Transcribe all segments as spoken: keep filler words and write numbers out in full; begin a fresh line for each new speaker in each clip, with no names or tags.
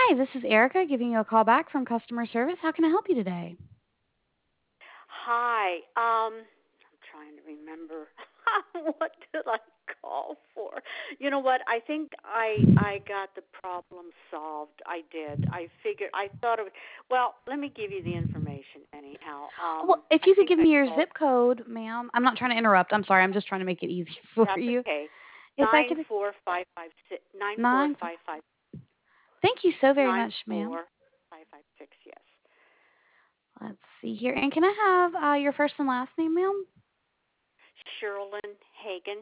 Hi, this is Erica giving you a call back from customer service. How can I help you today?
Hi. Um, I'm trying to remember what did I call for. You know what? I think I I got the problem solved. I did. I figured. I thought it was. Well, let me give you the information anyhow. Um,
Well, if
I
you could
think
give
I
me your
called.
zip code, ma'am. I'm not trying to interrupt. I'm sorry. I'm just trying to make it easy for
That's
you.
okay.
If I
Nine
could,
four five five six nine four
nine.
five five
Thank you so very
nine
much, ma'am.
four five five six. Yes.
Let's see here. And can I have uh, your first and last name, ma'am?
Sherlyn Hagen.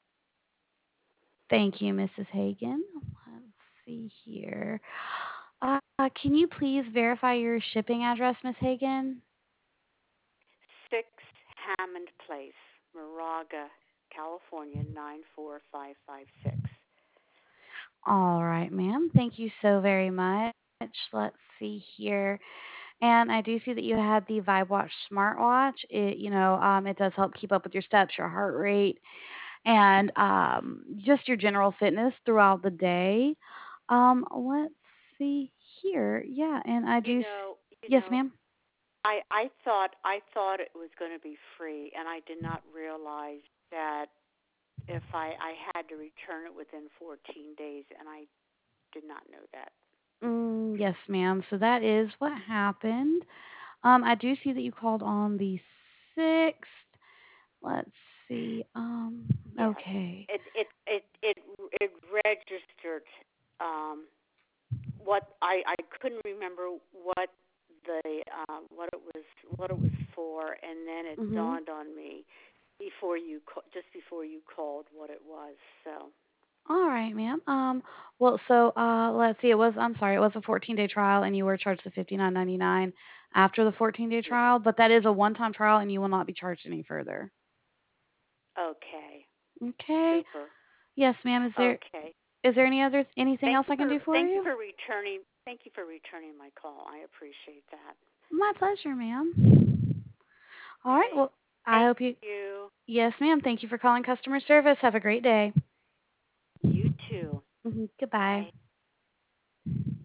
Thank you, Missus Hagan. Let's see here. Uh, can you please verify your shipping address, Miss Hagan?
Six Hammond Place, Moraga, California, nine four five five six.
All right, ma'am. Thank you so very much. Let's see here. And I do see that you had the VibeWatch smartwatch. It, you know, um, it does help keep up with your steps, your heart rate, and um, just your general fitness throughout the day. Um, let's see here. Yeah, and I
You
do. s-
know, you
Yes,
know,
ma'am.
I I thought I thought it was going to be free, and I did not realize that if I I had to return it within fourteen days, and I did not know that.
Mm, yes, ma'am. So that is what happened. Um, I do see that you called on the sixth. Let's see. Um,
Yes,
okay.
it it it it it registered. Um, what I I couldn't remember what the um, what it was what it was for, and then it
Mhm.
dawned on me before you ca- just before you called what it was. So
All right, ma'am. Um, well, so uh, let's see. It was. I'm sorry. It was a fourteen-day trial, and you were charged the fifty-nine ninety-nine after the fourteen-day
yeah,
trial. But that is a one-time trial, and you will not be charged any further.
okay,
Okay.
super,
Yes, ma'am. Is there
okay.
is there any other anything
Thank
else
you
I can
for
do for
thank you
you?
for returning thank you for returning my call. I appreciate that.
My pleasure, ma'am. All right.
Okay,
Well, I
thank
hope you.
you.
Yes, ma'am. Thank you for calling customer service. Have a great day.
You too.
Hmm. Goodbye.
Bye.